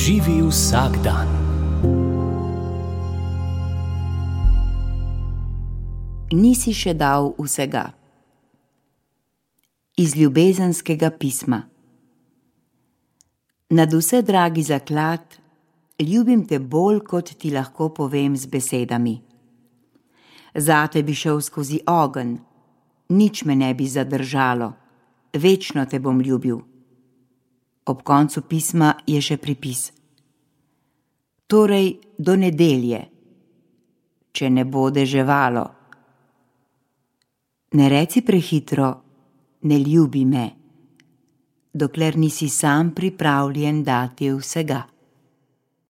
Živi vsak dan. Nisi še dal vsega. Iz ljubezenskega pisma. Nadvse dragi zaklad, ljubim te bolj, kot ti lahko povem z besedami. Zate bi šel skozi ogenj, nič me ne bi zadržalo, večno te bom ljubil. Ob koncu pisma je še pripis. Torej do nedelje, če ne bo deževalo. Ne reci prehitro, ne ljubi me, dokler nisi sam pripravljen dati vsega.